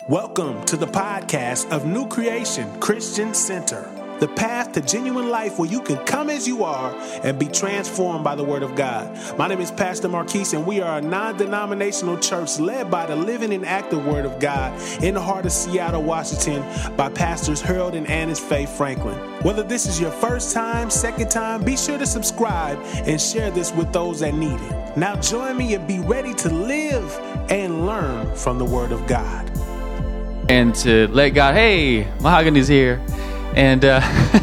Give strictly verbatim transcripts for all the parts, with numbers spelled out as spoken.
Welcome to the podcast of New Creation Christian Center, the path to genuine life where you can come as you are and be transformed by the Word of God. My name is Pastor Marquise, and we are a non-denominational church led by the living and active Word of God in the heart of Seattle, Washington, by Pastors Harold and Annis Faye Franklin. Whether this is your first time, second time, be sure to subscribe and share this with those that need it. Now join me and be ready to live and learn from the Word of God. And to let God, hey, Mahogany's here. And uh,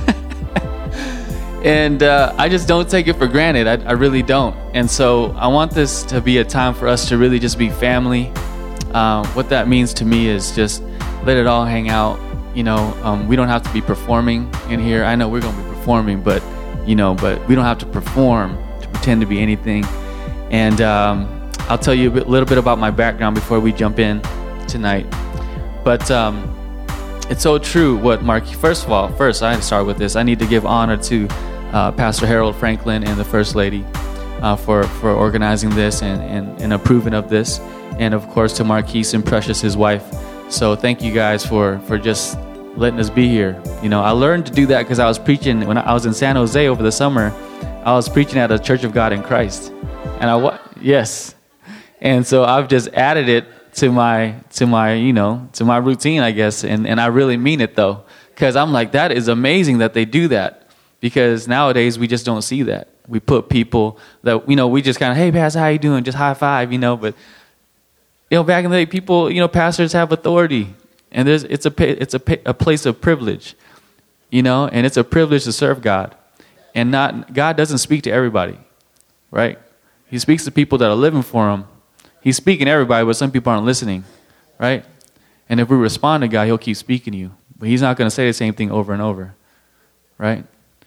and uh, I just don't take it for granted. I, I really don't. And so I want this to be a time for us to really just be family. Um, what that means to me is just let it all hang out. You know, um, we don't have to be performing in here. I know we're going to be performing, but, you know, but we don't have to perform to pretend to be anything. And um, I'll tell you a bit, little bit about my background before we jump in tonight. But um, it's so true what Mark, first of all, first I start with this. I need to give honor to uh, Pastor Harold Franklin and the First Lady uh, for, for organizing this and, and, and approving of this. And of course to Marquise and Precious, his wife. So thank you guys for, for just letting us be here. You know, I learned to do that because I was preaching, when I was in San Jose over the summer, I was preaching at a Church of God in Christ. And I, yes. And so I've just added it to my, to my, you know, to my routine, I guess. And, and I really mean it though. Cause I'm like, that is amazing that they do that, because nowadays we just don't see that. We put people that, you know, we just kind of, hey, Pastor, how you doing? Just high five, you know, but you know, back in the day, people, you know, pastors have authority, and there's, it's a, it's a, a place of privilege, you know, and it's a privilege to serve God. And not, God doesn't speak to everybody, right? He speaks to people that are living for him. He's speaking to everybody, but some people aren't listening, right? And if we respond to God, he'll keep speaking to you. But he's not going to say the same thing over and over, right?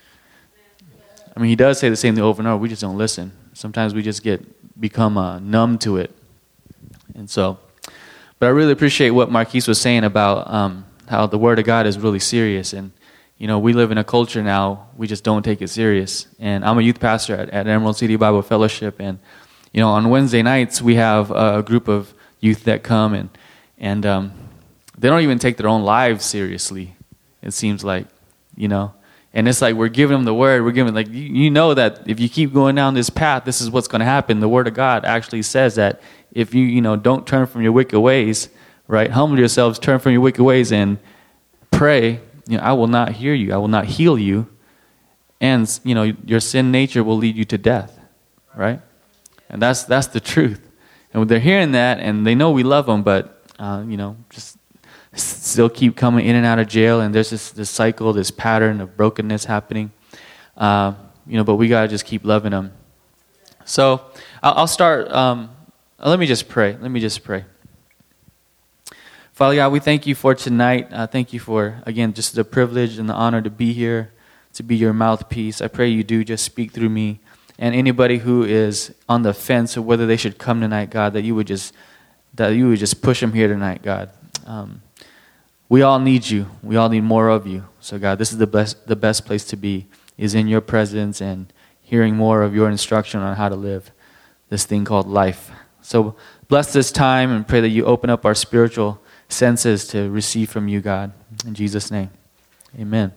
I mean, he does say the same thing over and over. We just don't listen. Sometimes we just get become uh, numb to it. And so, but I really appreciate what Marquise was saying about um, how the Word of God is really serious. And, you know, we live in a culture now, we just don't take it serious. And I'm a youth pastor at, at Emerald City Bible Fellowship, and you know, on Wednesday nights, we have a group of youth that come, and and um, they don't even take their own lives seriously, it seems like, you know. And it's like we're giving them the Word. We're giving, like, you, you know that if you keep going down this path, this is what's going to happen. The Word of God actually says that if you, you know, don't turn from your wicked ways, right, humble yourselves, turn from your wicked ways, and pray, you know, I will not hear you. I will not heal you. And, you know, your sin nature will lead you to death, right? And that's that's the truth. And they're hearing that, and they know we love them, but, uh, you know, just still keep coming in and out of jail, and there's this, this cycle, this pattern of brokenness happening. Uh, you know, but we got to just keep loving them. So I'll, I'll start. Um, let me just pray. Let me just pray. Father God, we thank you for tonight. Uh, thank you for, again, just the privilege and the honor to be here, to be your mouthpiece. I pray you do just speak through me. And anybody who is on the fence of whether they should come tonight, God, that you would just that you would just push them here tonight, God. Um, we all need you. We all need more of you. So, God, this is the best the best place to be, is in your presence and hearing more of your instruction on how to live this thing called life. So bless this time and pray that you open up our spiritual senses to receive from you, God. In Jesus' name, amen.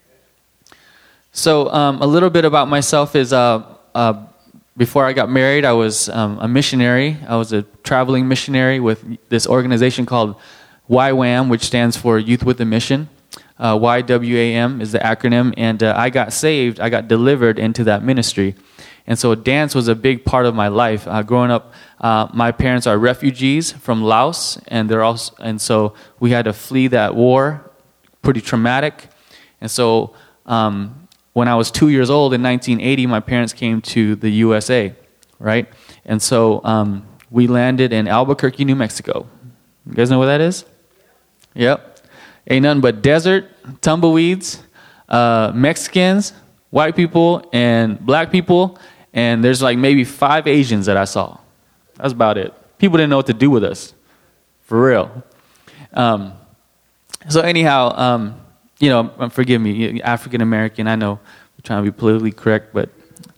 So um, a little bit about myself is... Uh, Uh, before I got married, I was um, a missionary. I was a traveling missionary with this organization called Y WAM, which stands for Youth with a Mission. Uh, Y W A M is the acronym. And uh, I got saved. I got delivered into that ministry. And so dance was a big part of my life. Uh, growing up, uh, my parents are refugees from Laos, and they're also, and so we had to flee that war, pretty traumatic. And so um, when I was two years old in nineteen eighty, my parents came to the U S A, right? And so um, we landed in Albuquerque, New Mexico. You guys know where that is? Yep. Ain't nothing but desert, tumbleweeds, uh, Mexicans, white people, and black people. And there's like maybe five Asians that I saw. That's about it. People didn't know what to do with us, for real. Um, so anyhow... Um, You know, forgive me, African American. I know I'm trying to be politically correct, but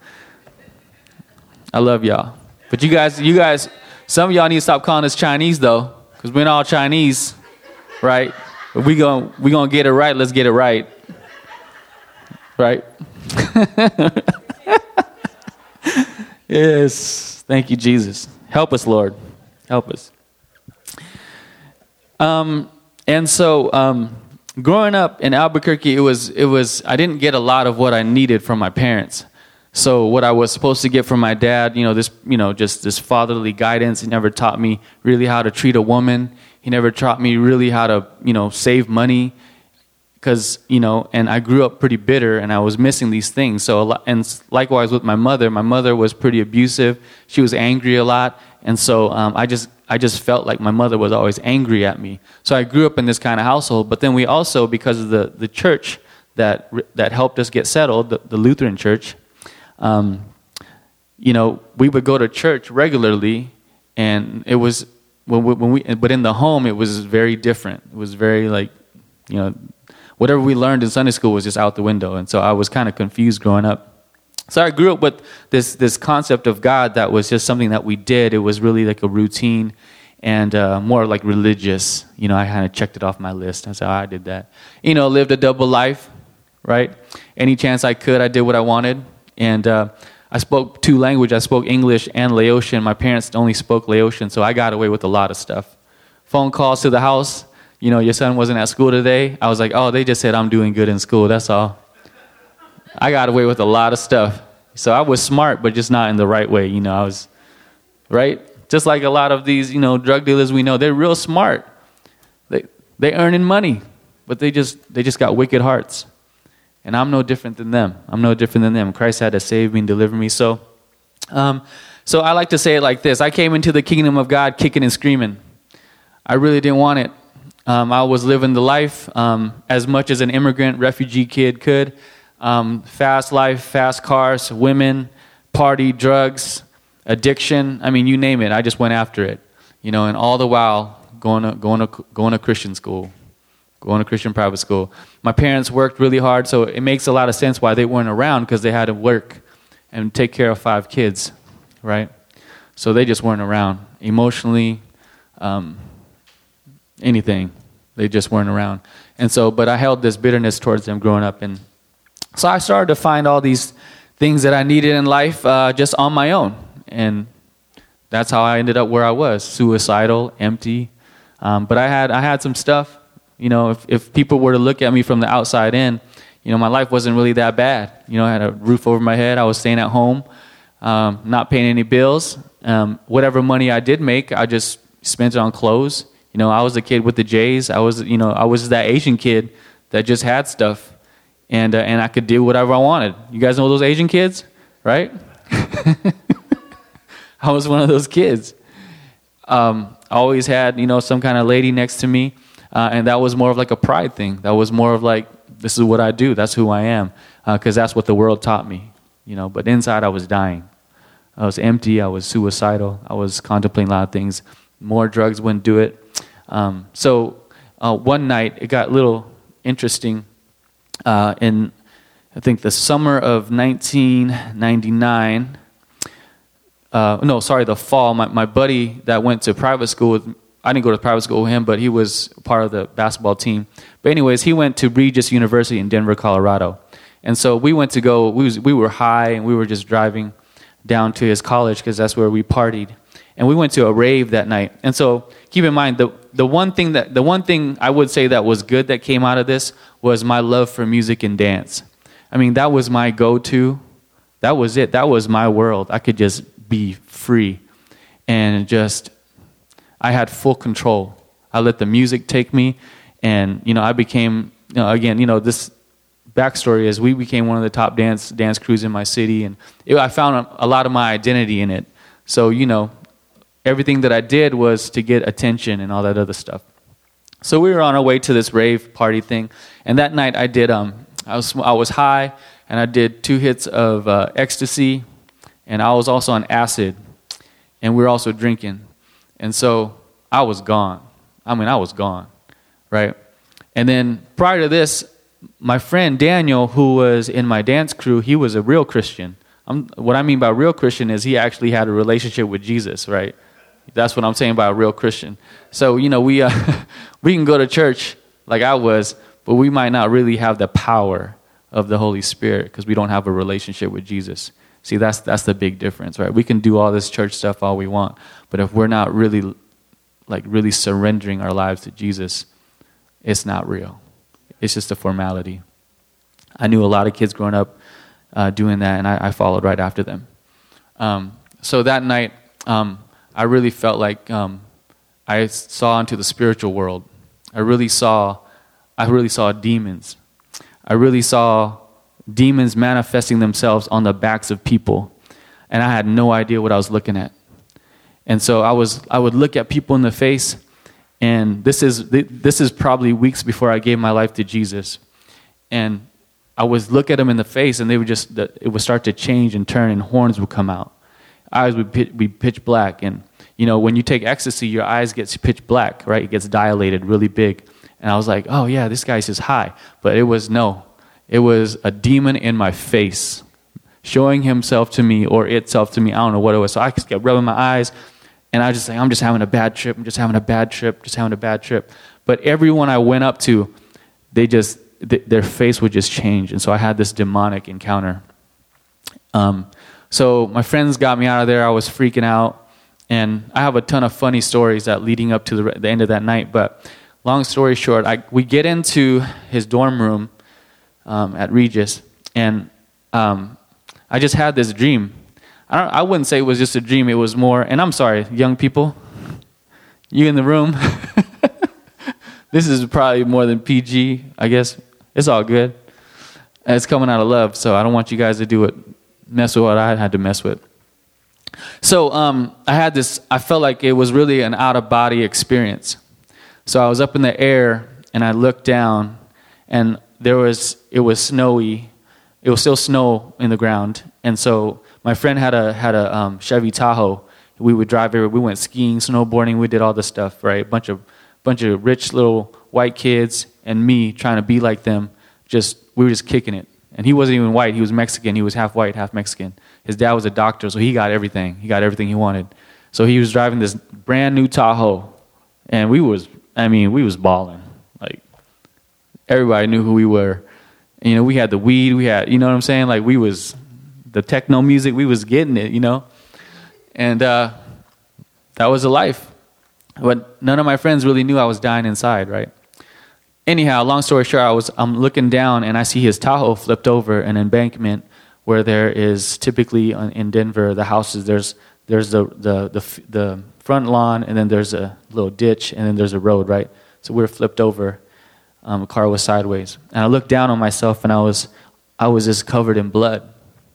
I love y'all. But you guys, you guys, some of y'all need to stop calling us Chinese though, because we're not all Chinese. right? We going we gonna get it right. Let's get it right, right? Yes, thank you, Jesus. Help us, Lord. Help us. Um, and so, um, growing up in Albuquerque, it was it was I didn't get a lot of what I needed from my parents. So what I was supposed to get from my dad, you know, this, you know, just this fatherly guidance. He never taught me really how to treat a woman. He never taught me really how to, you know, save money. Because, you know, and I grew up pretty bitter, and I was missing these things. So, a lot, and likewise with my mother, my mother was pretty abusive. She was angry a lot, and so um, I just, I just felt like my mother was always angry at me. So I grew up in this kind of household. But then we also, because of the, the church that that helped us get settled, the, the Lutheran church, um, you know, we would go to church regularly, and it was when we, when we, but in the home it was very different. It was very like, you know. Whatever we learned in Sunday school was just out the window. And so I was kind of confused growing up. So I grew up with this this concept of God that was just something that we did. It was really like a routine and uh, more like religious. You know, I kind of checked it off my list. I said, oh, I did that. You know, lived a double life, right? Any chance I could, I did what I wanted. And uh, I spoke two languages. I spoke English and Laotian. My parents only spoke Laotian, so I got away with a lot of stuff. Phone calls to the house. You know, your son wasn't at school today. I was like, oh, they just said I'm doing good in school. That's all. I got away with a lot of stuff. So I was smart, but just not in the right way. You know, I was, right? Just like a lot of these, you know, drug dealers we know, they're real smart. They they earning money, but they just they just got wicked hearts. And I'm no different than them. I'm no different than them. Christ had to save me and deliver me. So, um, so I like to say it like this. I came into the kingdom of God kicking and screaming. I really didn't want it. Um, I was living the life um, as much as an immigrant, refugee kid could. Um, fast life, fast cars, women, party, drugs, addiction. I mean, you name it. I just went after it, you know. And all the while going to going to going to Christian school, going to Christian private school. My parents worked really hard, so it makes a lot of sense why they weren't around, because they had to work and take care of five kids, right? So they just weren't around emotionally. Um, anything. They just weren't around. And so, but I held this bitterness towards them growing up. And so I started to find all these things that I needed in life uh, just on my own. And that's how I ended up where I was, suicidal, empty. Um, but I had I had some stuff. You know, if, if people were to look at me from the outside in, you know, my life wasn't really that bad. You know, I had a roof over my head. I was staying at home, um, not paying any bills. Um, whatever money I did make, I just spent it on clothes. You know, I was a kid with the J's. I was, you know, I was that Asian kid that just had stuff, and uh, and I could do whatever I wanted. You guys know those Asian kids, right? I was one of those kids. Um, I always had, you know, some kind of lady next to me, uh, and that was more of like a pride thing. That was more of like, this is what I do. That's who I am, because uh, that's what the world taught me, you know. But inside, I was dying. I was empty. I was suicidal. I was contemplating a lot of things. More drugs wouldn't do it. Um, so uh, one night it got a little interesting. Uh, in I think the summer of nineteen ninety-nine. Uh, no, sorry, the fall. My my buddy that went to private school with, I didn't go to private school with him, but he was part of the basketball team. But anyways, he went to Regis University in Denver, Colorado, and so we went to go. We was we were high, and we were just driving down to his college because that's where we partied. And we went to a rave that night. And so keep in mind, the the one thing that the one thing I would say that was good that came out of this was my love for music and dance. I mean, that was my go-to. That was it. That was my world. I could just be free. And just, I had full control. I let the music take me. And, you know, I became, you know, again, you know, this backstory is we became one of the top dance dance crews in my city. And it, I found a, a lot of my identity in it. So, you know, everything that I did was to get attention and all that other stuff. So we were on our way to this rave party thing, and that night I did. Um, I was I was high, and I did two hits of uh, ecstasy, and I was also on acid, and we were also drinking, and so I was gone. I mean, I was gone, right? And then prior to this, my friend Daniel, who was in my dance crew, he was a real Christian. I'm, what I mean by real Christian is he actually had a relationship with Jesus, right? That's what I'm saying by a real Christian. So, you know, we uh, we can go to church like I was, but we might not really have the power of the Holy Spirit because we don't have a relationship with Jesus. See, that's that's the big difference, right? We can do all this church stuff all we want, but if we're not really, like, really surrendering our lives to Jesus, it's not real. It's just a formality. I knew a lot of kids growing up uh, doing that, and I, I followed right after them. Um, so that night, um, I really felt like um, I saw into the spiritual world. I really saw, I really saw demons. I really saw demons manifesting themselves on the backs of people, and I had no idea what I was looking at. And so I was, I would look at people in the face, and this is this is probably weeks before I gave my life to Jesus, and I would look at them in the face, and they would just, it would start to change and turn, and horns would come out. Eyes would be pitch black, and you know, when you take ecstasy, your eyes get pitch black, right? It gets dilated really big. And I was like, oh yeah, this guy's just high. But it was no. It was a demon in my face showing himself to me or itself to me. I don't know what it was. So I just kept rubbing my eyes, and I was just saying, I'm just having a bad trip. I'm just having a bad trip. Just having a bad trip. But everyone I went up to, they just, th- their face would just change. And so I had this demonic encounter. Um, so my friends got me out of there. I was freaking out. And I have a ton of funny stories that leading up to the, the end of that night. But long story short, I, we get into his dorm room um, at Regis, and um, I just had this dream. I don't, I wouldn't say it was just a dream. It was more, and I'm sorry, young people, you in the room. This is probably more than P G, I guess. It's all good. And it's coming out of love, so I don't want you guys to do it, mess with what I had to mess with. So um, I had this, I felt like it was really an out-of-body experience. So I was up in the air, and I looked down, and there was, it was snowy. It was still snow in the ground. And so my friend had a had a um, Chevy Tahoe. We would drive everywhere. We went skiing, snowboarding. We did all this stuff, right? A bunch of, bunch of rich little white kids and me trying to be like them. Just, we were just kicking it. And he wasn't even white. He was Mexican. He was half white, half Mexican. His dad was a doctor, so he got everything. He got everything he wanted. So he was driving this brand new Tahoe, and we was, I mean, we was balling. Like, everybody knew who we were. And, you know, we had the weed. We had, you know what I'm saying? Like, we was, the techno music, we was getting it, you know? And uh, that was a life. But none of my friends really knew I was dying inside, right? Anyhow, long story short, I was, I'm looking down, and I see his Tahoe flipped over an embankment where there is typically in Denver, the houses, there's there's the, the the the front lawn, and then there's a little ditch, and then there's a road, right? So we were flipped over. Um, the car was sideways. And I looked down on myself, and I was I was just covered in blood.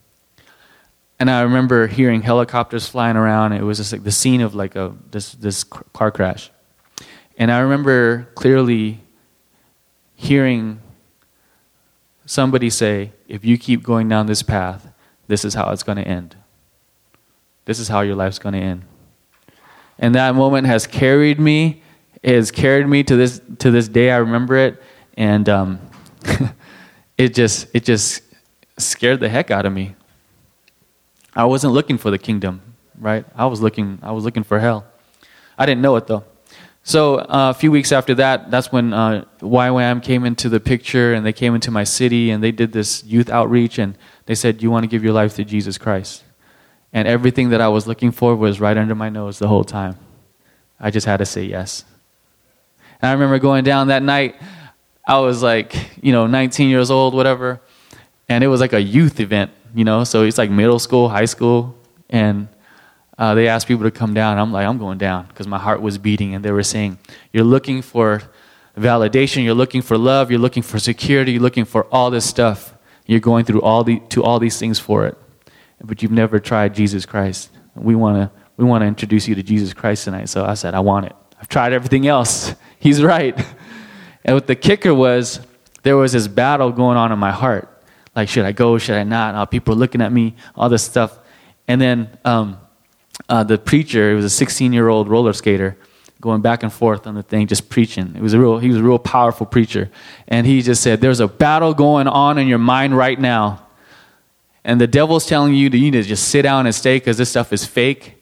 And I remember hearing helicopters flying around. It was just like the scene of like a this this car crash. And I remember clearly hearing somebody say, if you keep going down this path, this is how it's going to end. This is how your life's going to end. And that moment has carried me. It has carried me to this to this day. I remember it, and um, it just it just scared the heck out of me. I wasn't looking for the kingdom, right? I was looking I was looking for hell. I didn't know it though. So uh, a few weeks after that, that's when uh, Y WAM came into the picture, and they came into my city, and they did this youth outreach, and they said, you want to give your life to Jesus Christ? And everything that I was looking for was right under my nose the whole time. I just had to say yes. And I remember going down that night, I was like, you know, nineteen years old, whatever, and it was like a youth event, you know, so it's like middle school, high school, and Uh, they asked people to come down. I'm like, I'm going down because my heart was beating. And they were saying, you're looking for validation. You're looking for love. You're looking for security. You're looking for all this stuff. You're going through all the to all these things for it. But you've never tried Jesus Christ. We want to we want to introduce you to Jesus Christ tonight. So I said, I want it. I've tried everything else. He's right. And what the kicker was, there was this battle going on in my heart. Like, should I go? Should I not? Oh, people are looking at me, all this stuff. And then um, Uh, the preacher, he was a sixteen-year-old roller skater, going back and forth on the thing, just preaching. It was a real, he was a real powerful preacher, and he just said, "There's a battle going on in your mind right now, and the devil's telling you that you need to just sit down and stay because this stuff is fake.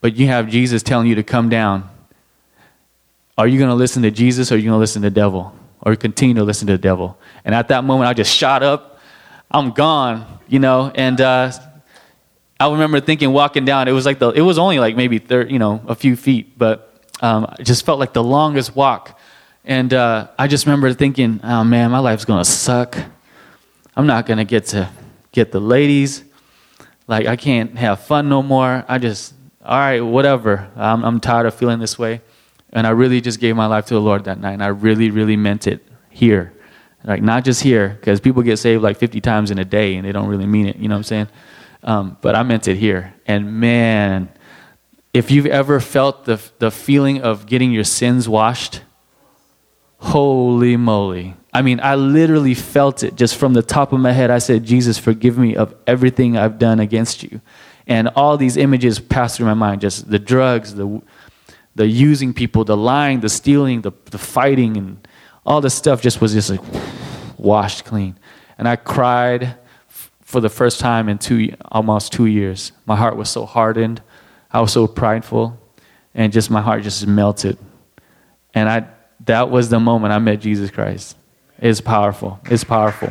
but you have Jesus telling you to come down. Are you going to listen to Jesus, or are you going to listen to the devil, or continue to listen to the devil? And at that moment, I just shot up. I'm gone, you know. And uh, I remember thinking, walking down, it was like the, it was only like maybe thirty, you know, a few feet, but um, it just felt like the longest walk. And uh, I just remember thinking, oh man, my life's going to suck. I'm not going to get to get the ladies. Like, I can't have fun no more. I just, all right, whatever. I'm, I'm tired of feeling this way. And I really just gave my life to the Lord that night. And I really, really meant it here. Like, not just here, because people get saved like fifty times in a day and they don't really mean it. You know what I'm saying? Um, but I meant it here. And man, if you've ever felt the the feeling of getting your sins washed, holy moly. I mean, I literally felt it just from the top of my head. I said, Jesus, forgive me of everything I've done against you. And all these images passed through my mind, just the drugs, the the using people, the lying, the stealing, the, the fighting, and all this stuff just was just like washed clean. And I cried f- for the first time in two, almost two years. My heart was so hardened. I was so prideful. And just my heart just melted. And I that was the moment I met Jesus Christ. It's powerful. It's powerful.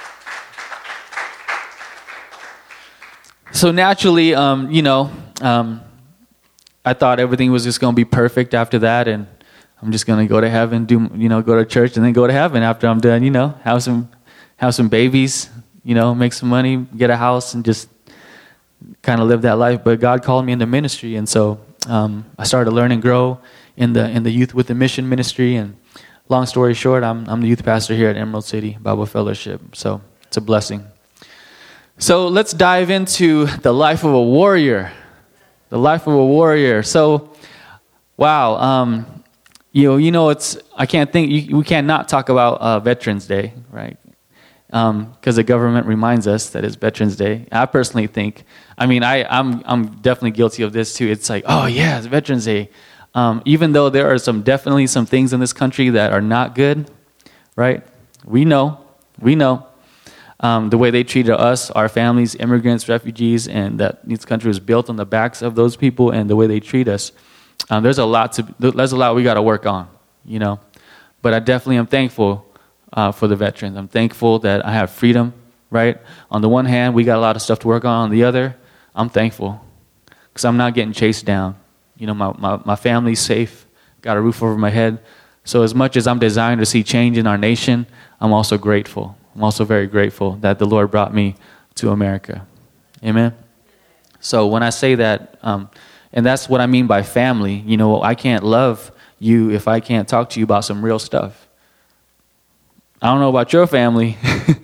So naturally, um, you know, um, I thought everything was just going to be perfect after that, and I'm just going to go to heaven, do you know, go to church, and then go to heaven after I'm done. You know, have some, have some babies, you know, make some money, get a house, and just kind of live that life. But God called me into ministry, and so um, I started to learn and grow in the in the Youth with a Mission ministry. And long story short, I'm I'm the youth pastor here at Emerald City Bible Fellowship. So it's a blessing. So let's dive into the life of a warrior. The life of a warrior. So, wow, um, you know, you know, it's I can't think you, we can't not talk about uh, Veterans Day, right? Because um, the government reminds us that it's Veterans Day. I personally think, I mean, I, I'm I'm definitely guilty of this too. It's like, oh yeah, it's Veterans Day. Um, even though there are some definitely some things in this country that are not good, right? We know, we know. Um, the way they treated us, our families, immigrants, refugees, and that this country was built on the backs of those people, and the way they treat us. Um, there's a lot to there's a lot we got to work on, you know. But I definitely am thankful uh, for the veterans. I'm thankful that I have freedom, right? On the one hand, we got a lot of stuff to work on. On the other, I'm thankful because I'm not getting chased down. You know, my, my, my family's safe, got a roof over my head. So as much as I'm designed to see change in our nation, I'm also grateful. I'm also very grateful that the Lord brought me to America. Amen? So when I say that, um, and that's what I mean by family, you know, I can't love you if I can't talk to you about some real stuff. I don't know about your family,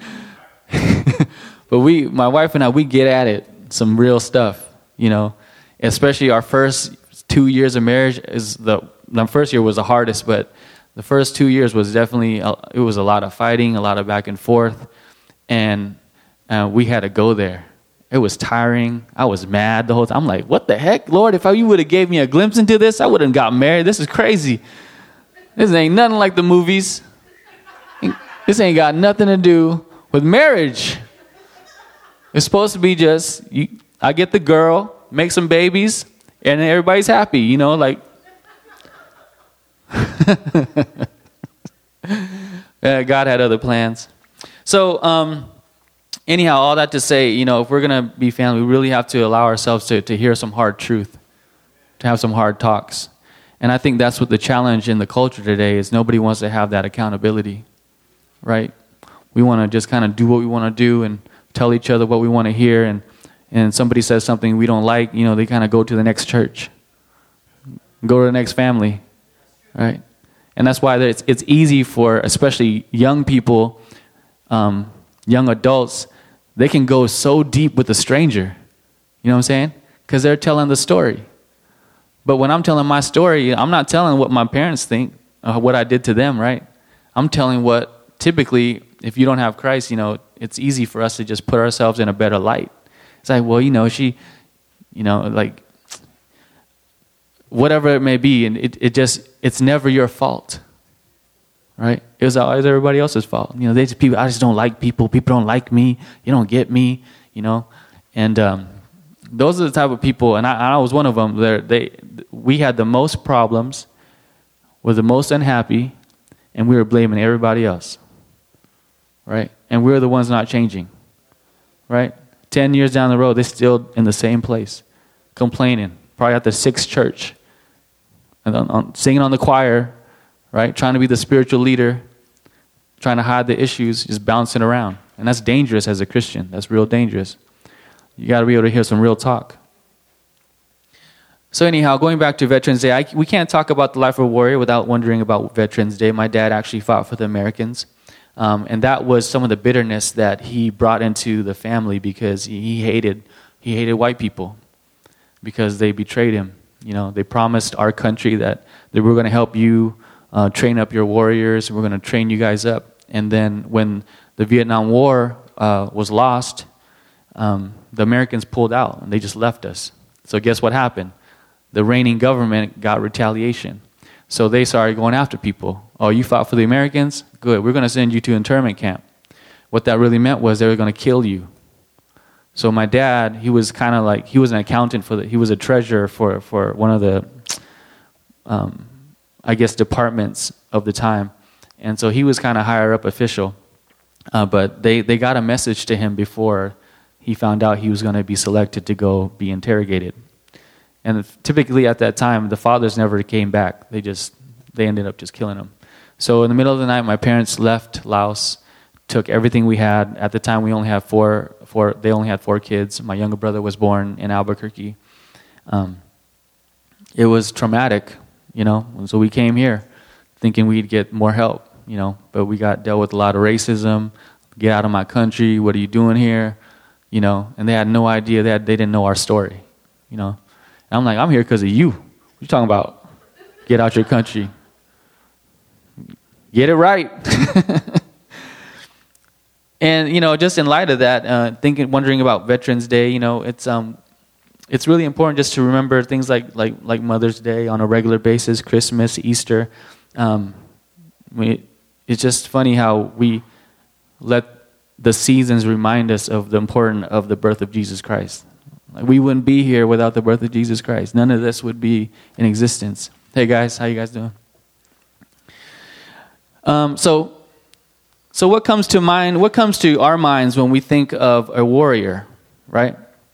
but we, my wife and I, we get at it, some real stuff, you know, especially our first two years of marriage is the, the first year was the hardest, but the first two years was definitely, it was a lot of fighting, a lot of back and forth, and uh, we had to go there. It was tiring. I was mad the whole time. I'm like, what the heck, Lord? If you would have gave me a glimpse into this, I wouldn't have got married. This is crazy. This ain't nothing like the movies. This ain't got nothing to do with marriage. It's supposed to be just, you, I get the girl, make some babies, and everybody's happy, you know, like, yeah, God had other plans. So, um, anyhow, all that to say, you know, if we're going to be family, we really have to allow ourselves to, to hear some hard truth, to have some hard talks. And I think that's what the challenge in the culture today is. Nobody wants to have that accountability, right? We want to just kind of do what we want to do and tell each other what we want to hear. And, and somebody says something we don't like, you know, they kind of go to the next church, go to the next family. Right, and that's why it's it's easy for especially young people, um, young adults. They can go so deep with a stranger. You know what I'm saying? Because they're telling the story. But when I'm telling my story, I'm not telling what my parents think, uh, what I did to them. Right? I'm telling what typically, if you don't have Christ, you know, it's easy for us to just put ourselves in a better light. It's like, well, you know, she, you know, like. Whatever it may be, and it, it just, it's never your fault, right? It was always everybody else's fault. You know, they just, people, I just don't like people. People don't like me. You don't get me, you know? And um, those are the type of people, and I, I was one of them. They, we had the most problems, were the most unhappy, and we were blaming everybody else, right? And we were the ones not changing, right? Ten years down the road, they're still in the same place, complaining, probably at the sixth church, and on, on, singing on the choir, right? Trying to be the spiritual leader, trying to hide the issues, just bouncing around. And that's dangerous as a Christian. That's real dangerous. You got to be able to hear some real talk. So anyhow, going back to Veterans Day, I, we can't talk about the life of a warrior without wondering about Veterans Day. My dad actually fought for the Americans. Um, and that was some of the bitterness that he brought into the family because he hated he hated white people because they betrayed him. You know, they promised our country that they were going to help you uh, train up your warriors. We're going to train you guys up. And then when the Vietnam War uh, was lost, um, the Americans pulled out and they just left us. So guess what happened? The reigning government got retaliation. So they started going after people. Oh, you fought for the Americans? Good. We're going to send you to internment camp. What that really meant was they were going to kill you. So my dad, he was kind of like, he was an accountant for the, he was a treasurer for, for one of the, um, I guess, departments of the time. And so he was kind of higher up official. Uh, but they, they got a message to him before he found out he was going to be selected to go be interrogated. And typically at that time, the fathers never came back. They just, they ended up just killing them. So in the middle of the night, my parents left Laos, took everything we had. At the time, we only had four, four they only had four kids. My younger brother was born in Albuquerque. Um, it was traumatic, you know. And so we came here thinking we'd get more help, you know. But we got dealt with a lot of racism. Get out of my country. What are you doing here? You know. And they had no idea. They, had, they didn't know our story, you know. And I'm like, I'm here because of you. What are you talking about? Get out your country. Get it right. And, you know, just in light of that, uh, thinking, wondering about Veterans Day, you know, it's um, it's really important just to remember things like like like Mother's Day on a regular basis, Christmas, Easter. Um, we, it's just funny how we let the seasons remind us of the importance of the birth of Jesus Christ. Like, we wouldn't be here without the birth of Jesus Christ. None of this would be in existence. Hey guys, how you guys doing? Um, so, so what comes to mind? What comes to our minds when we think of a warrior, right?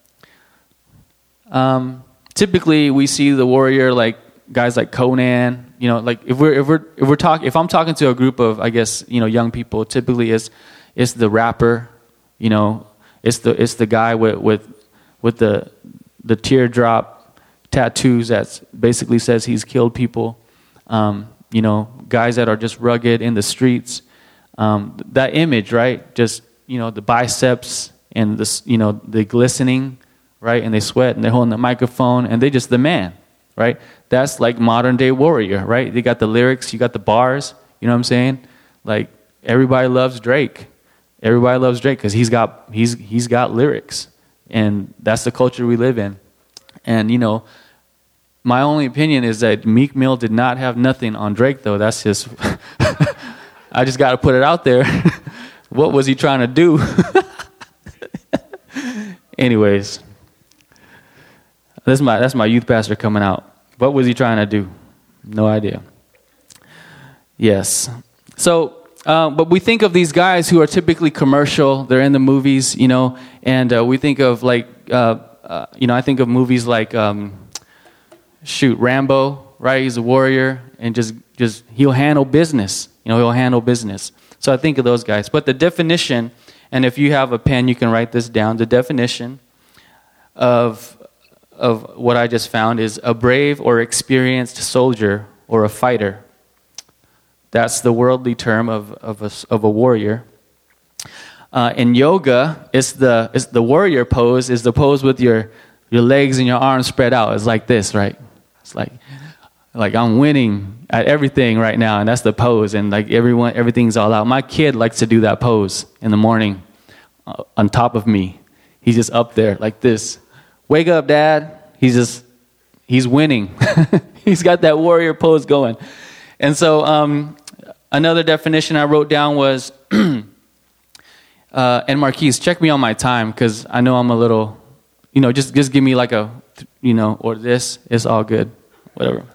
Um, typically, we see the warrior like guys like Conan. You know, like if we're if we're if we're talking if I'm talking to a group of I guess you know young people, typically it's it's the rapper. You know, it's the it's the guy with with with the the teardrop tattoos that basically says he's killed people. Um, you know, guys that are just rugged in the streets. Um, that image, right? Just, you know, the biceps and the, you know, the glistening, right? And they sweat and they're holding the microphone and they just the man, right? That's like modern day warrior, right? They got the lyrics, you got the bars, you know what I'm saying? Like everybody loves Drake. Everybody loves Drake because he's got he's he's got lyrics. And that's the culture we live in. And, you know, my only opinion is that Meek Mill did not have nothing on Drake, though. That's just, I just got to put it out there. What was he trying to do? Anyways, that's my, that's my youth pastor coming out. What was he trying to do? No idea. Yes. So, Uh, but we think of these guys who are typically commercial. They're in the movies, you know, and uh, we think of like, uh, uh, you know, I think of movies like, um, shoot, Rambo, right? He's a warrior and just, just he'll handle business. You know, he'll handle business. So I think of those guys. But the definition, and if you have a pen, you can write this down. The definition of of what I just found is a brave or experienced soldier or a fighter. That's the worldly term of of a, of a warrior. Uh, in yoga, it's the it's the warrior pose is the pose with your your legs and your arms spread out. It's like this, right? It's like like I'm winning at everything right now, and that's the pose. And like everyone, everything's all out. My kid likes to do that pose in the morning uh, on top of me. He's just up there like this. Wake up, Dad. He's just he's winning. He's got that warrior pose going. And so. Um, Another definition I wrote down was, uh, and Marquise, check me on my time because I know I'm a little, you know, just, just give me like a, you know, or this, it's all good, whatever.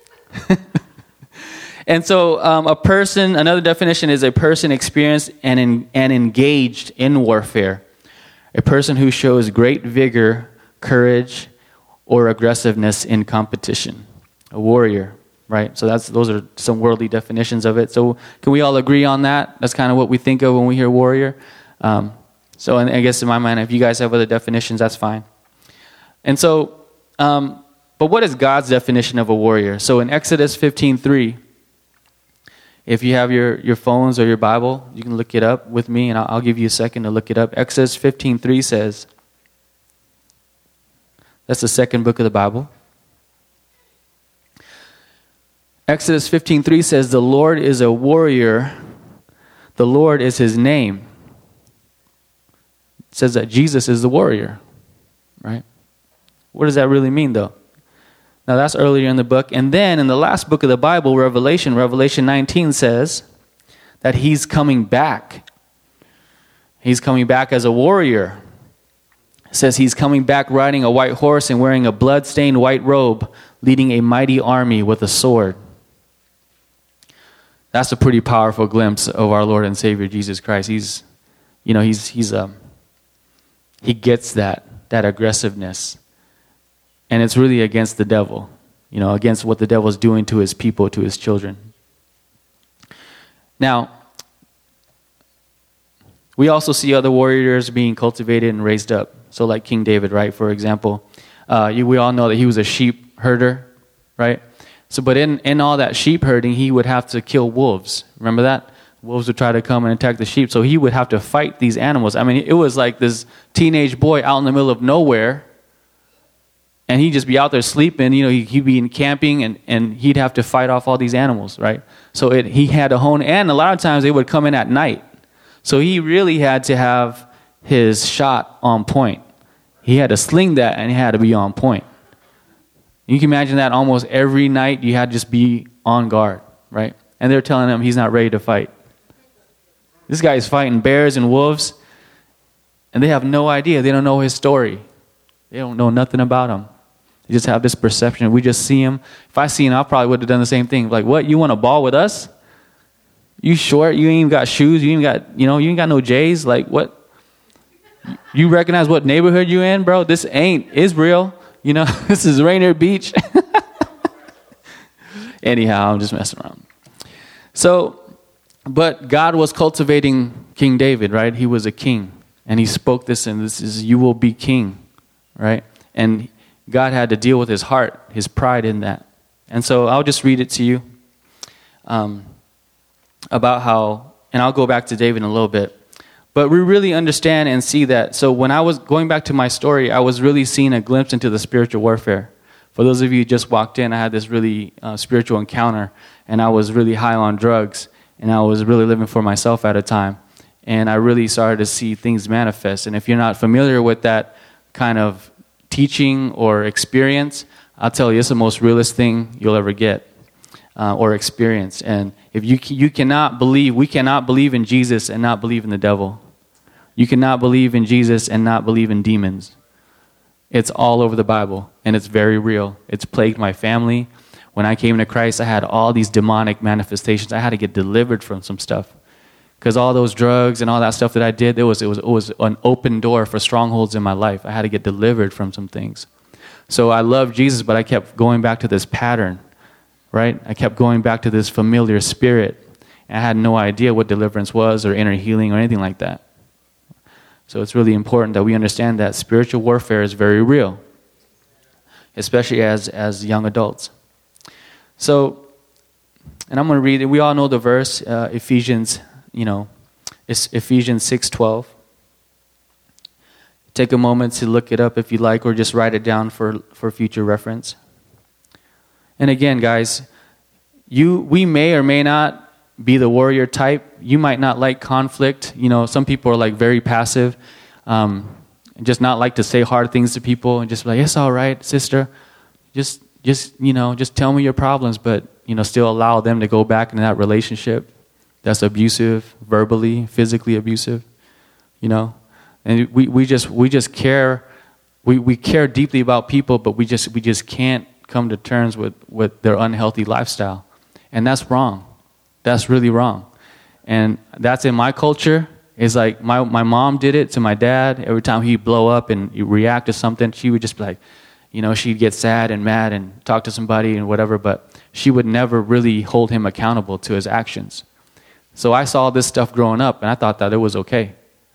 And so um, a person, another definition is a person experienced and, in, and engaged in warfare. A person who shows great vigor, courage, or aggressiveness in competition. A warrior, right? So that's those are some worldly definitions of it. So can we all agree on that? That's kind of what we think of when we hear warrior. Um, so and I guess in my mind, if you guys have other definitions, that's fine. And so, um, but what is God's definition of a warrior? So in Exodus fifteen three, if you have your, your phones or your Bible, you can look it up with me, and I'll, I'll give you a second to look it up. Exodus fifteen three says, that's the second book of the Bible. Exodus fifteen three says, the Lord is a warrior. The Lord is his name. It says that Jesus is the warrior, right? What does that really mean, though? Now, that's earlier in the book. And then in the last book of the Bible, Revelation, Revelation nineteen says that he's coming back. He's coming back as a warrior. It says he's coming back riding a white horse and wearing a blood-stained white robe, leading a mighty army with a sword. That's a pretty powerful glimpse of our Lord and Savior, Jesus Christ. He's, you know, he's, he's, um, he gets that, that aggressiveness. And it's really against the devil, you know, against what the devil's doing to his people, to his children. Now, we also see other warriors being cultivated and raised up. So like King David, right, for example. Uh, you, we all know that he was a sheep herder, right? So, but in, in all that sheep herding, he would have to kill wolves. Remember that? Wolves would try to come and attack the sheep. So he would have to fight these animals. I mean, it was like this teenage boy out in the middle of nowhere. And he'd just be out there sleeping, you know, he'd be in camping, and, and he'd have to fight off all these animals, right? So it, he had to hone, and a lot of times they would come in at night. So he really had to have his shot on point. He had to sling that, and he had to be on point. You can imagine that almost every night you had to just be on guard, right? And they're telling him he's not ready to fight. This guy is fighting bears and wolves, and they have no idea. They don't know his story. They don't know nothing about him. They just have this perception. We just see him. If I see him, I probably would have done the same thing. Like, what? You want to ball with us? You short? You ain't even got shoes? You ain't got, you know, you ain't got no J's? Like, what? You recognize what neighborhood you in, bro? This ain't Israel. You know, this is Rainier Beach. Anyhow, I'm just messing around. So, but God was cultivating King David, right? He was a king. And he spoke this, and this is, you will be king, right? And God had to deal with his heart, his pride in that. And so I'll just read it to you um, about how, and I'll go back to David in a little bit. But we really understand and see that. So when I was going back to my story, I was really seeing a glimpse into the spiritual warfare. For those of you who just walked in, I had this really uh, spiritual encounter, and I was really high on drugs, and I was really living for myself at a time. And I really started to see things manifest. And if you're not familiar with that kind of teaching or experience, I'll tell you, it's the most realest thing you'll ever get uh, or experience. And if you you cannot believe, we cannot believe in Jesus and not believe in the devil. You cannot believe in Jesus and not believe in demons. It's all over the Bible, and it's very real. It's plagued my family. When I came to Christ, I had all these demonic manifestations. I had to get delivered from some stuff. Because all those drugs and all that stuff that I did, it was, it was it was an open door for strongholds in my life. I had to get delivered from some things. So I loved Jesus, but I kept going back to this pattern, right? I kept going back to this familiar spirit. And I had no idea what deliverance was or inner healing or anything like that. So it's really important that we understand that spiritual warfare is very real, especially as, as young adults. So, and I'm going to read it. We all know the verse, uh, Ephesians You know, it's Ephesians six twelve. Take a moment to look it up if you like, or just write it down for, for future reference. And again, guys, you we may or may not be the warrior type. You might not like conflict. You know, some people are like very passive, um, and just not like to say hard things to people, and just be like, it's all right, sister. Just, just you know, just tell me your problems, but you know, still allow them to go back into that relationship that's abusive, verbally, physically abusive, you know. And we, we just we just care we, we care deeply about people, but we just we just can't come to terms with, with their unhealthy lifestyle. And that's wrong. That's really wrong. And that's in my culture. It's like my, my mom did it to my dad. Every time he'd blow up and he'd react to something, she would just be like, you know, she'd get sad and mad and talk to somebody and whatever, but she would never really hold him accountable to his actions. So I saw this stuff growing up, and I thought that it was okay.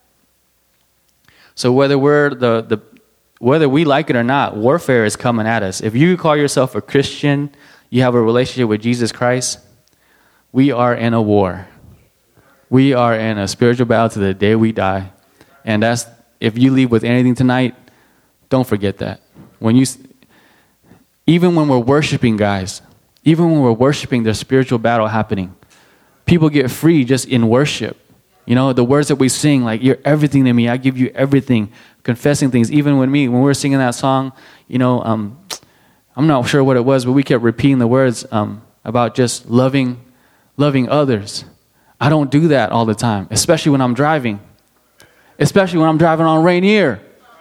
So whether we're the, the whether we like it or not, warfare is coming at us. If you call yourself a Christian, you have a relationship with Jesus Christ, we are in a war. We are in a spiritual battle to the day we die. And that's, if you leave with anything tonight, don't forget that. When you, even when we're worshiping, guys, even when we're worshiping, there's spiritual battle happening. People get free just in worship. You know, the words that we sing, like, you're everything to me. I give you everything. Confessing things. Even when me, when we were singing that song, you know, um, I'm not sure what it was, but we kept repeating the words um, about just loving, loving others. I don't do that all the time, especially when I'm driving. Especially when I'm driving on Rainier.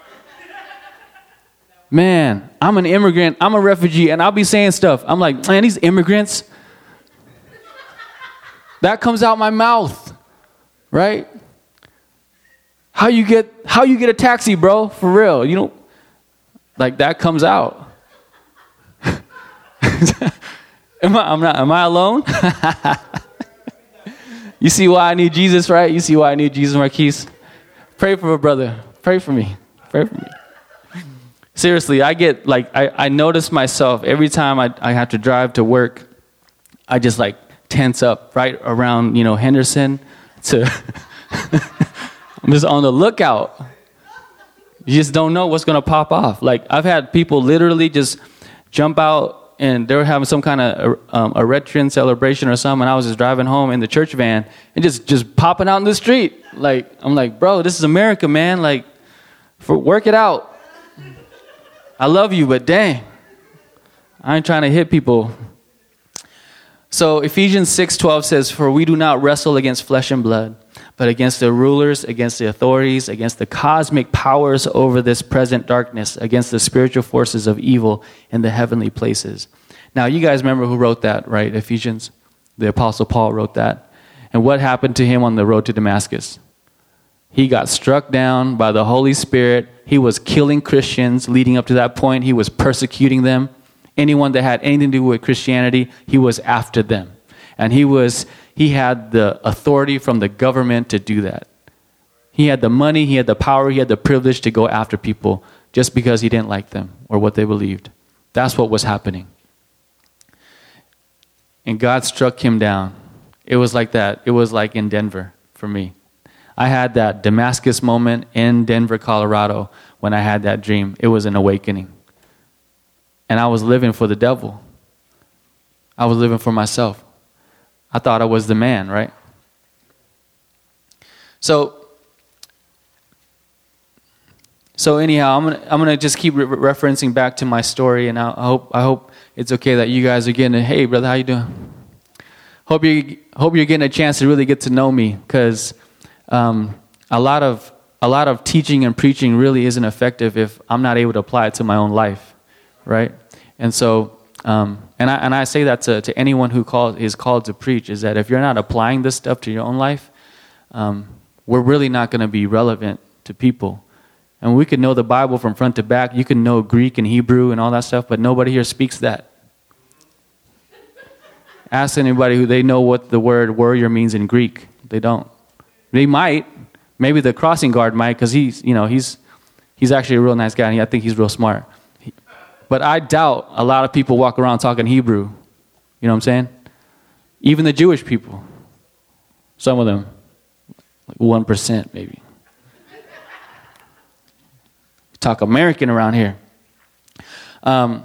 Man, I'm an immigrant. I'm a refugee, and I'll be saying stuff. I'm like, man, these immigrants. That comes out my mouth, right? How you get how you get a taxi, bro? For real, you know, like that comes out. am I? I'm not. Am I alone? You see why I need Jesus, right? You see why I need Jesus, Marquise. Pray for a brother. Pray for me. Pray for me. Seriously, I get like I, I notice myself every time I I have to drive to work. I just like tense up right around, you know, Henderson to I'm just on the lookout. You just don't know what's going to pop off. Like, I've had people literally just jump out and they were having some kind of um, a Eritrean celebration or something, and I was just driving home in the church van and just, just popping out in the street. Like, I'm like, bro, this is America, man. Like, for work it out. I love you, but dang, I ain't trying to hit people. So Ephesians six twelve says, for we do not wrestle against flesh and blood, but against the rulers, against the authorities, against the cosmic powers over this present darkness, against the spiritual forces of evil in the heavenly places. Now, you guys remember who wrote that, right? Ephesians. The Apostle Paul wrote that. And what happened to him on the road to Damascus? He got struck down by the Holy Spirit. He was killing Christians leading up to that point. He was persecuting them. Anyone that had anything to do with Christianity, he was after them. And he was he had the authority from the government to do that. He had the money, he had the power, he had the privilege to go after people just because he didn't like them or what they believed. That's what was happening. And God struck him down. It was like that. It was like in Denver for me. I had that Damascus moment in Denver, Colorado, when I had that dream. It was an awakening. And I was living for the devil. I was living for myself. I thought I was the man, right? So, so anyhow, I'm gonna I'm gonna just keep re- referencing back to my story, and I, I hope I hope it's okay that you guys are getting a, hey brother, how you doing? Hope you hope you're getting a chance to really get to know me, because um, a lot of a lot of teaching and preaching really isn't effective if I'm not able to apply it to my own life, right? And so. Um, and I and I say that to, to anyone who call, is called to preach, is that if you're not applying this stuff to your own life, um, we're really not going to be relevant to people. And we could know the Bible from front to back. You can know Greek and Hebrew and all that stuff, but nobody here speaks that. Ask anybody who they know what the word warrior means in Greek. They don't. They might. Maybe the crossing guard might, because he's you know he's he's actually a real nice guy, and he, I think he's real smart. But I doubt a lot of people walk around talking Hebrew. You know what I'm saying? Even the Jewish people. Some of them. Like one percent maybe. We talk American around here. Um,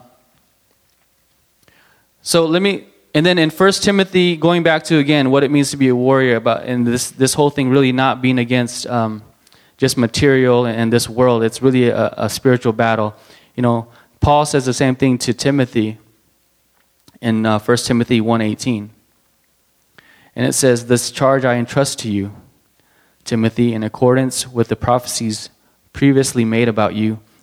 so let me, and then in First Timothy, going back to, again, what it means to be a warrior, about, and this, this whole thing really not being against um, just material and this world. It's really a, a spiritual battle. You know, Paul says the same thing to Timothy in uh, First Timothy one eighteen. And it says, this charge I entrust to you, Timothy, in accordance with the prophecies previously made about you,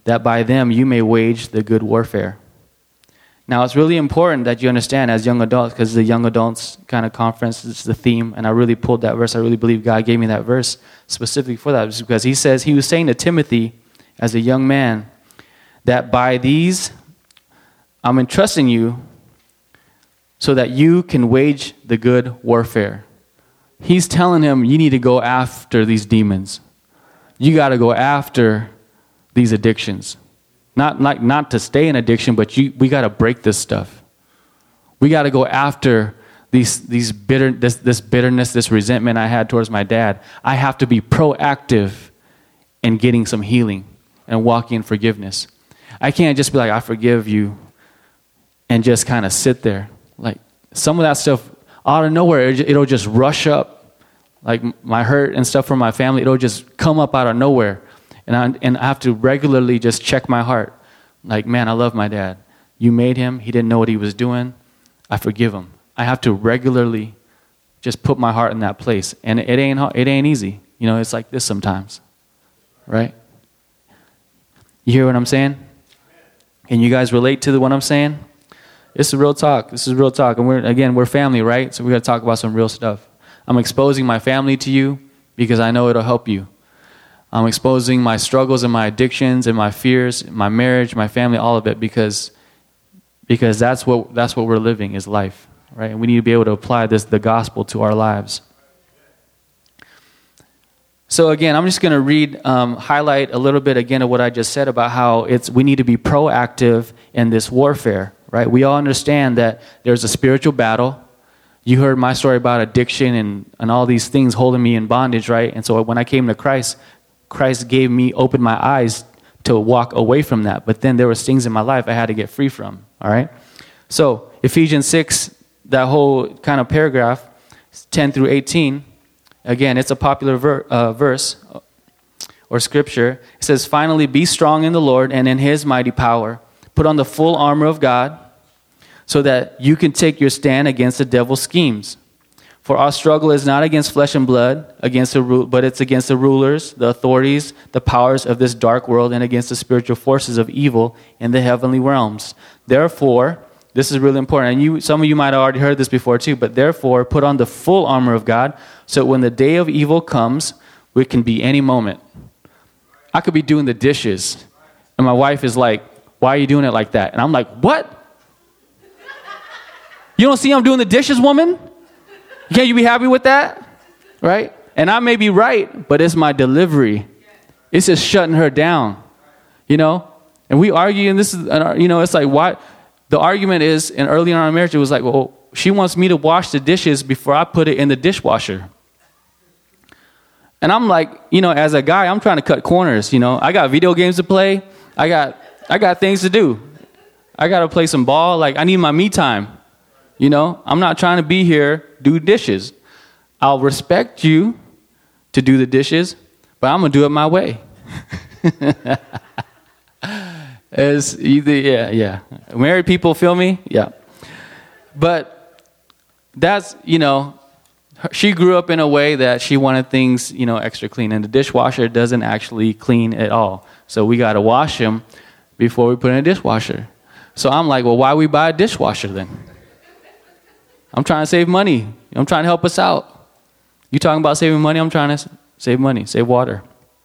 that by them you may wage the good warfare. Now, it's really important that you understand as young adults, because the young adults kind of conference is the theme, and I really pulled that verse. I really believe God gave me that verse specifically for that, because he says, he was saying to Timothy as a young man, that by these I'm entrusting you so that you can wage the good warfare. He's telling him, you need to go after these demons. You got to go after these addictions. Not like not to stay in addiction, but you, we got to break this stuff. We got to go after these these bitter this this bitterness, this resentment I had towards my dad. I have to be proactive in getting some healing and walking in forgiveness. I can't just be like, I forgive you, and just kind of sit there. Like some of that stuff out of nowhere, it'll just rush up. Like my hurt and stuff from my family, it'll just come up out of nowhere. And I, and I have to regularly just check my heart. Like, man, I love my dad. You made him. He didn't know what he was doing. I forgive him. I have to regularly just put my heart in that place. And it ain't it ain't easy. You know, it's like this sometimes. Right? You hear what I'm saying? Can you guys relate to the, what I'm saying? This is real talk. This is real talk. And we're again, we're family, right? So we got to talk about some real stuff. I'm exposing my family to you because I know it'll help you. I'm exposing my struggles and my addictions and my fears, my marriage, my family, all of it, because because that's what that's what we're living is life, right? And we need to be able to apply this the gospel to our lives. So again, I'm just going to read, um, highlight a little bit again of what I just said about how it's we need to be proactive in this warfare, right? We all understand that there's a spiritual battle. You heard my story about addiction and, and all these things holding me in bondage, right? And so when I came to Christ, Christ gave me, opened my eyes to walk away from that. But then there was things in my life I had to get free from, all right? So Ephesians six, that whole kind of paragraph, ten through eighteen, again, it's a popular ver- uh, verse or scripture. It says, finally, be strong in the Lord and in his mighty power. Put on the full armor of God so that you can take your stand against the devil's schemes. For our struggle is not against flesh and blood, against the ru- but it's against the rulers, the authorities, the powers of this dark world, and against the spiritual forces of evil in the heavenly realms. Therefore, this is really important, and you, some of you might have already heard this before too, but therefore, put on the full armor of God, so when the day of evil comes, it can be any moment. I could be doing the dishes, and my wife is like, why are you doing it like that? And I'm like, what? You don't see I'm doing the dishes, woman? Can't you be happy with that? Right? And I may be right, but it's my delivery. It's just shutting her down. You know? And we argue, and this is, you know, it's like, why? The argument is, and early on in our marriage, it was like, well, she wants me to wash the dishes before I put it in the dishwasher. And I'm like, you know, as a guy, I'm trying to cut corners, you know. I got video games to play. I got, I got things to do. I got to play some ball. Like, I need my me time. You know, I'm not trying to be here, do dishes. I'll respect you to do the dishes, but I'm going to do it my way. As either, yeah, yeah. Married people feel me? Yeah. But that's, you know, she grew up in a way that she wanted things, you know, extra clean. And the dishwasher doesn't actually clean at all. So we got to wash them before we put in a dishwasher. So I'm like, well, why we buy a dishwasher then? I'm trying to save money. I'm trying to help us out. You talking about saving money? I'm trying to save money, save water.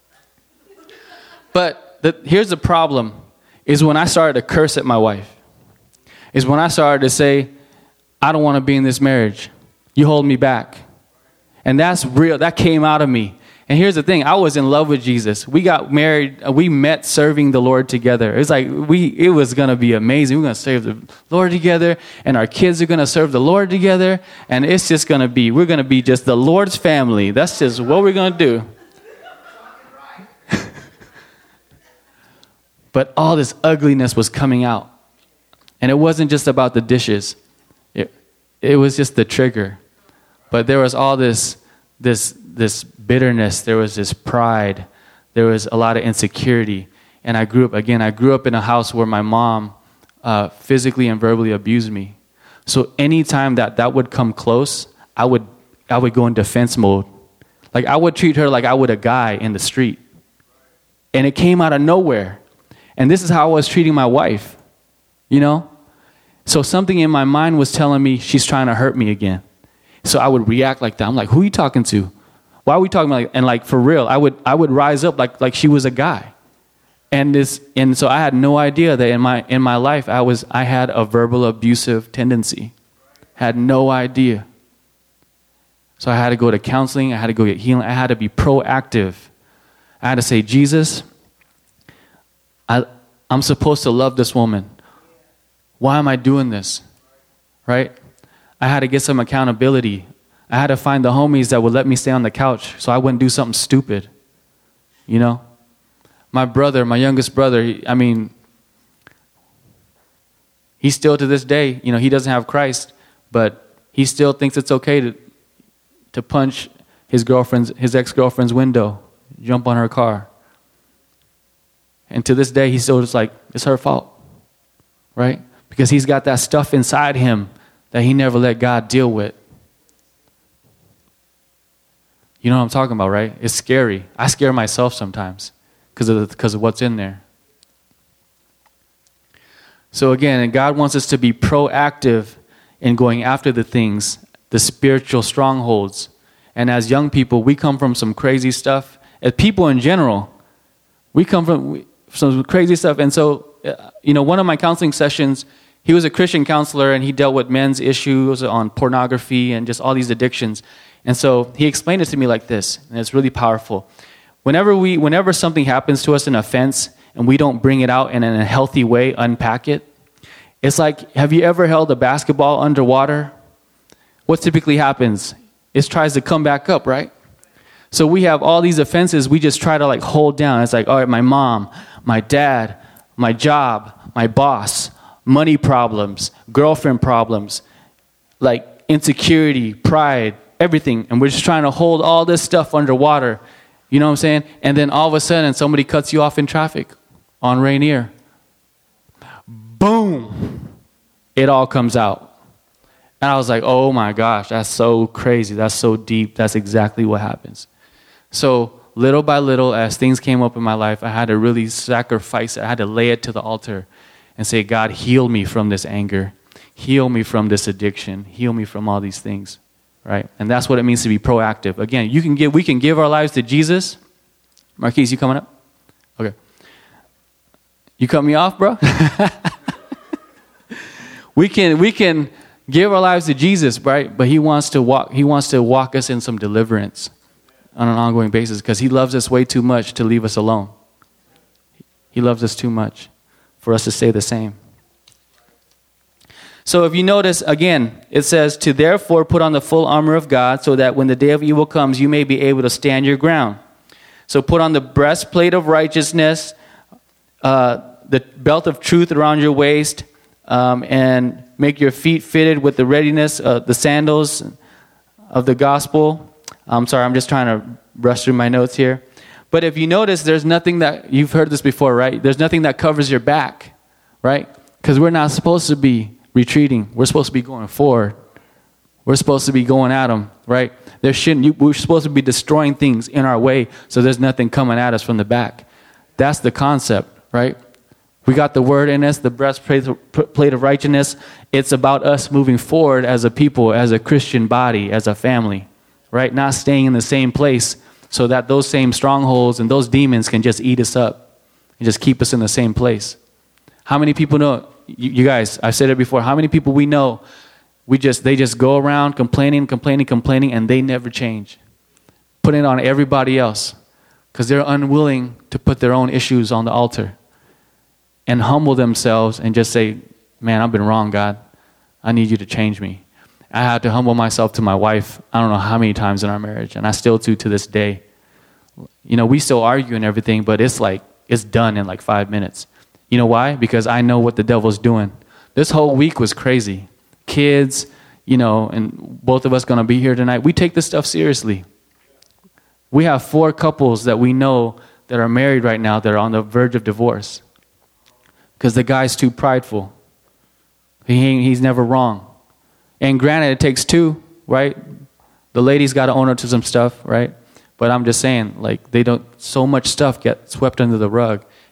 But the, here's the problem, is when I started to curse at my wife, is when I started to say, I don't want to be in this marriage. You hold me back. And that's real. That came out of me. And here's the thing. I was in love with Jesus. We got married. We met serving the Lord together. It's like we. It was going to be amazing. We're going to serve the Lord together. And our kids are going to serve the Lord together. And it's just going to be, we're going to be just the Lord's family. That's just what we're going to do. But all this ugliness was coming out. And it wasn't just about the dishes. It, it was just the trigger. But there was all this, this, this bitterness. There was this pride. There was a lot of insecurity. And I grew up, again, I grew up in a house where my mom uh, physically and verbally abused me. So anytime that that would come close, I would, I would go in defense mode. Like I would treat her like I would a guy in the street. And it came out of nowhere. And this is how I was treating my wife, you know? So something in my mind was telling me she's trying to hurt me again. So I would react like that. I'm like, who are you talking to? Why are we talking about? Like, and like for real, I would I would rise up like like she was a guy. And this and so I had no idea that in my in my life I was I had a verbal abusive tendency. Had no idea. So I had to go to counseling, I had to go get healing, I had to be proactive. I had to say, Jesus, I I'm supposed to love this woman. Why am I doing this? Right? I had to get some accountability. I had to find the homies that would let me stay on the couch so I wouldn't do something stupid. You know? My brother, my youngest brother, he, I mean, he still to this day, you know, he doesn't have Christ, but he still thinks it's okay to to punch his girlfriend's, his ex-girlfriend's window, jump on her car. And to this day, he's still just like, it's her fault. Right? Because he's got that stuff inside him that he never let God deal with. You know what I'm talking about, right? It's scary. I scare myself sometimes because of, because of what's in there. So again, God wants us to be proactive in going after the things, the spiritual strongholds. And as young people, we come from some crazy stuff. As people in general, we come from some crazy stuff. And so, you know, one of my counseling sessions, he was a Christian counselor and he dealt with men's issues on pornography and just all these addictions. And so he explained it to me like this, and it's really powerful. Whenever we, whenever something happens to us, an offense, and we don't bring it out and in a healthy way, unpack it, it's like, have you ever held a basketball underwater? What typically happens? It tries to come back up, right? So we have all these offenses we just try to like hold down. It's like, all right, my mom, my dad, my job, my boss, money problems, girlfriend problems, like insecurity, pride, everything. And we're just trying to hold all this stuff underwater. You know what I'm saying? And then all of a sudden somebody cuts you off in traffic on Rainier. Boom. It all comes out. And I was like, oh my gosh, that's so crazy. That's so deep. That's exactly what happens. So little by little, as things came up in my life, I had to really sacrifice it. I had to lay it to the altar and say, God, heal me from this anger. Heal me from this addiction. Heal me from all these things. Right? And that's what it means to be proactive. Again, you can give, we can give our lives to Jesus. Marquise, you coming up? Okay. You cut me off, bro? we can we can give our lives to Jesus, right? But he wants to walk he wants to walk us in some deliverance on an ongoing basis because he loves us way too much to leave us alone. He loves us too much for us to stay the same. So if you notice, again, it says, to therefore put on the full armor of God so that when the day of evil comes, you may be able to stand your ground. So put on the breastplate of righteousness, uh, the belt of truth around your waist, um, and make your feet fitted with the readiness, uh, the sandals of the gospel. I'm sorry, I'm just trying to rush through my notes here. But if you notice, there's nothing that, you've heard this before, right? There's nothing that covers your back, right? Because we're not supposed to be retreating. We're supposed to be going forward. We're supposed to be going at them, right? There shouldn't. You, we're supposed to be destroying things in our way, so there's nothing coming at us from the back. That's the concept, right? We got the word in us, the breastplate of righteousness. It's about us moving forward as a people, as a Christian body, as a family, right? Not staying in the same place so that those same strongholds and those demons can just eat us up and just keep us in the same place. How many people know? You, you guys, I've said it before. How many people we know, we just they just go around complaining, complaining, complaining, and they never change. Putting it on everybody else because they're unwilling to put their own issues on the altar and humble themselves and just say, man, I've been wrong, God. I need you to change me. I had to humble myself to my wife, I don't know how many times in our marriage, and I still do to this day. You know, we still argue and everything, but it's like, it's done in like five minutes. You know why? Because I know what the devil's doing. This whole week was crazy. Kids, you know, and both of us going to be here tonight. We take this stuff seriously. We have four couples that we know that are married right now that are on the verge of divorce because the guy's too prideful. He ain't, he's never wrong. And granted, it takes two, right? The lady's got to own up to some stuff, right? But I'm just saying, like, they don't, so much stuff gets swept under the rug.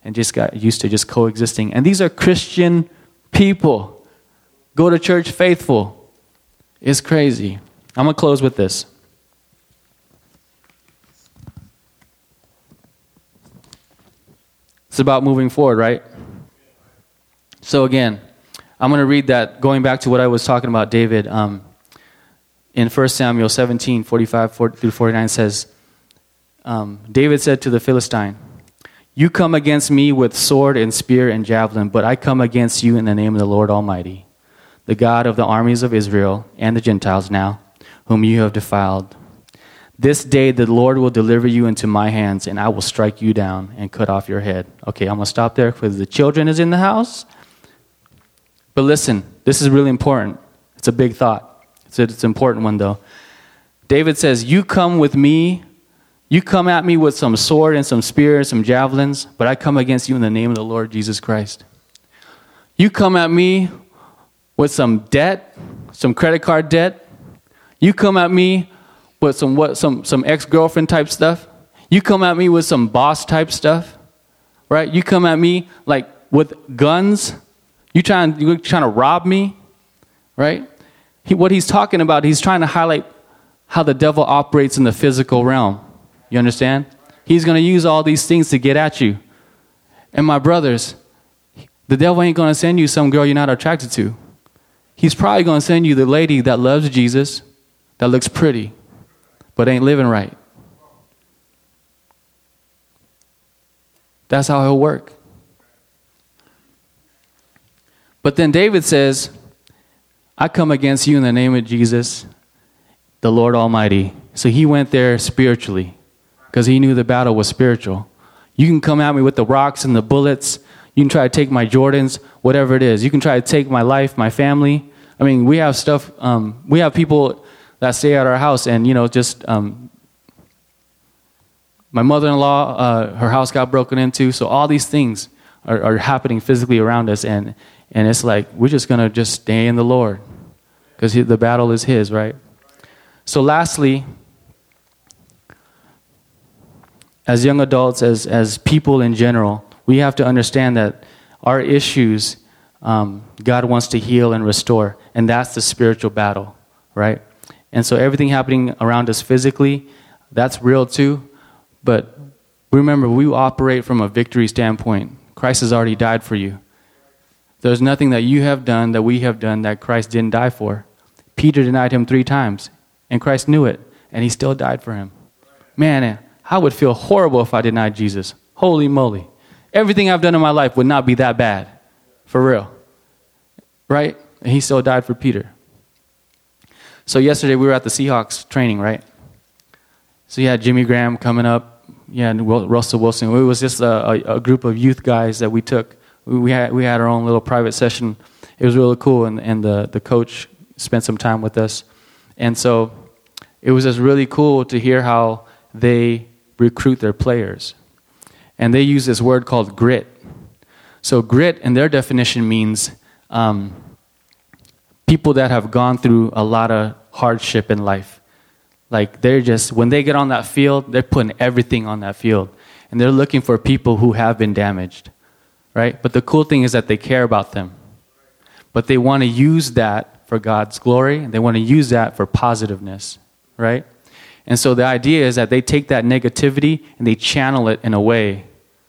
and just got used to just coexisting. And these are Christian people. Go to church faithful. It's crazy. I'm going to close with this. It's about moving forward, right? So again, I'm going to read that, going back to what I was talking about David. Um, in First Samuel seventeen, forty-five through forty-nine says, um, David said to the Philistine, "You come against me with sword and spear and javelin, but I come against you in the name of the Lord Almighty, the God of the armies of Israel and the Gentiles now, whom you have defiled. This day the Lord will deliver you into my hands, and I will strike you down and cut off your head." Okay, I'm going to stop there because the children is in the house. But listen, this is really important. It's a big thought. It's, a, it's an important one, though. David says, you come with me, you come at me with some sword and some spear and some javelins, but I come against you in the name of the Lord Jesus Christ. You come at me with some debt, some credit card debt. You come at me with some what some some ex-girlfriend type stuff. You come at me with some boss type stuff, right? You come at me like with guns. You trying you trying to rob me, right? He, what he's talking about, he's trying to highlight how the devil operates in the physical realm. You understand? He's going to use all these things to get at you. And my brothers, the devil ain't going to send you some girl you're not attracted to. He's probably going to send you the lady that loves Jesus, that looks pretty, but ain't living right. That's how he'll work. But then David says, I come against you in the name of Jesus, the Lord Almighty. So he went there spiritually because he knew the battle was spiritual. You can come at me with the rocks and the bullets. You can try to take my Jordans, whatever it is. You can try to take my life, my family. I mean, we have stuff, um, we have people that stay at our house and, you know, just, um, my mother-in-law, uh, her house got broken into. So all these things are, are happening physically around us. And, and it's like, we're just going to just stay in the Lord because the battle is his, right? So lastly, as young adults, as, as people in general, we have to understand that our issues, um, God wants to heal and restore. And that's the spiritual battle, right? And so everything happening around us physically, that's real too. But remember, we operate from a victory standpoint. Christ has already died for you. There's nothing that you have done, that we have done, that Christ didn't die for. Peter denied him three times, and Christ knew it, and he still died for him. Man, I would feel horrible if I denied Jesus. Holy moly. Everything I've done in my life would not be that bad. For real. Right? And he still died for Peter. So yesterday we were at the Seahawks training, right? So you had Jimmy Graham coming up. Yeah, and Russell Wilson. It was just a, a, a group of youth guys that we took. We, we had we had our own little private session. It was really cool, and, and the, the coach spent some time with us. And so it was just really cool to hear how they recruit their players. And they use this word called grit. So grit, in their definition, means um, people that have gone through a lot of hardship in life. Like they're just, when they get on that field, they're putting everything on that field. And they're looking for people who have been damaged, right? But the cool thing is that they care about them. But they want to use that for God's glory, and they want to use that for positiveness, right? And so the idea is that they take that negativity and they channel it in a way,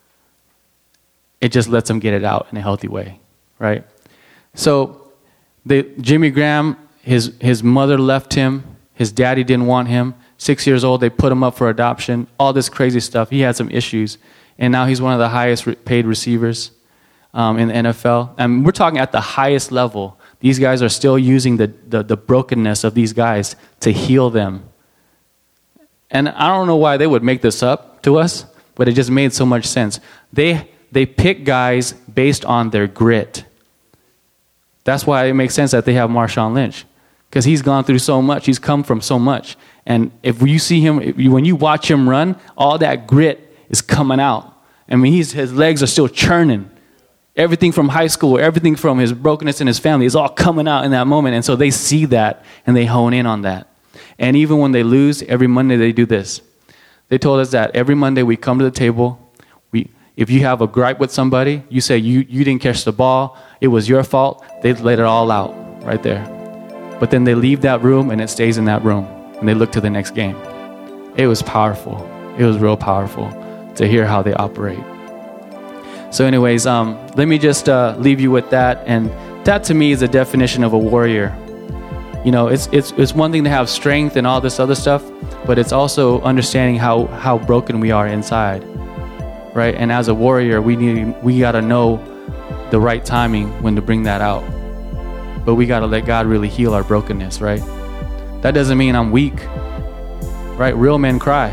it just lets them get it out in a healthy way, right? So the, Jimmy Graham, his his mother left him. His daddy didn't want him. Six years old, they put him up for adoption. All this crazy stuff. He had some issues. And now he's one of the highest paid receivers um, in the N F L. And we're talking at the highest level. These guys are still using the, the, the brokenness of these guys to heal them. And I don't know why they would make this up to us, but it just made so much sense. They they pick guys based on their grit. That's why it makes sense that they have Marshawn Lynch. Because he's gone through so much. He's come from so much. And if you see him, if you, when you watch him run, all that grit is coming out. I mean, he's, his legs are still churning. Everything from high school, everything from his brokenness in his family is all coming out in that moment. And so they see that and they hone in on that. And even when they lose, every Monday they do this. They told us that every Monday we come to the table. We, If you have a gripe with somebody, you say you, you didn't catch the ball, it was your fault, they let it all out right there. But then they leave that room and it stays in that room and they look to the next game. It was powerful. It was real powerful to hear how they operate. So anyways, um, let me just uh, leave you with that. And that to me is a definition of a warrior. You know, it's it's it's one thing to have strength and all this other stuff, but it's also understanding how, how broken we are inside, right? And as a warrior, we need we got to know the right timing when to bring that out. But we got to let God really heal our brokenness, right? That doesn't mean I'm weak, right? Real men cry.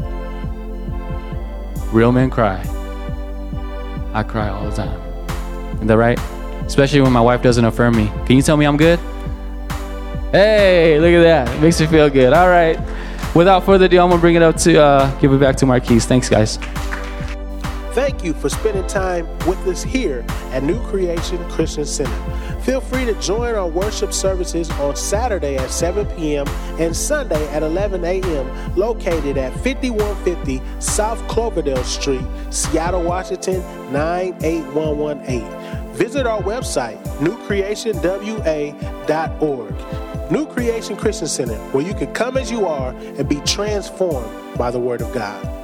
Real men cry. I cry all the time. Is that right? Especially when my wife doesn't affirm me. Can you tell me I'm good? Hey, look at that. It makes me feel good. All right. Without further ado, I'm going to bring it up to, uh, give it back to Marquise. Thanks, guys. Thank you for spending time with us here at New Creation Christian Center. Feel free to join our worship services on Saturday at seven p.m. and Sunday at eleven a.m. located at fifty-one fifty South Cloverdale Street, Seattle, Washington, nine eight one one eight. Visit our website, new creation w a dot org. New Creation Christian Center, where you can come as you are and be transformed by the Word of God.